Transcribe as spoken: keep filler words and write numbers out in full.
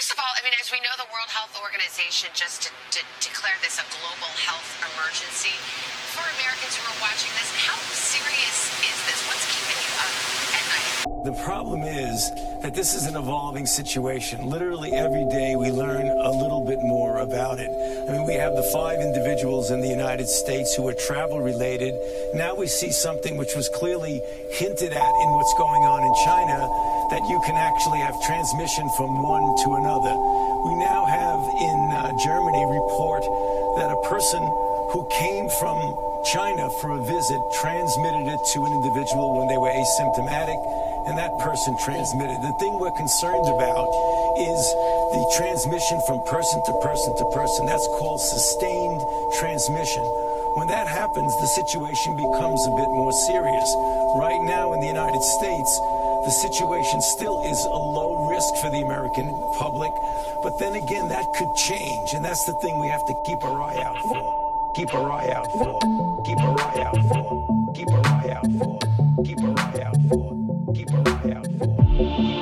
first of all, I mean, as we know, the World Health Organization just de- de- declared this a global health emergency. For Americans who are watching this, how serious is this? What's keeping you up at night? The problem is that this is an evolving situation. Literally every day we learn a little bit more about it. I mean, we have the five individuals in the United States who are travel-related. Now we see something which was clearly hinted at in what's going on in China, that you can actually have transmission from one to another. We now have in uh, Germany report that a person who came from China for a visit transmitted it to an individual when they were asymptomatic, and that person transmitted. The thing we're concerned about is the transmission from person to person to person. That's called sustained transmission. When that happens, the situation becomes a bit more serious. Right now in the United States, the situation still is a low risk for the American public, but then again, that could change, and that's the thing we have to keep our eye out for. Keep our eye out for. Keep our eye out for. Keep our eye out for. Keep our eye out for. Keep our eye out for.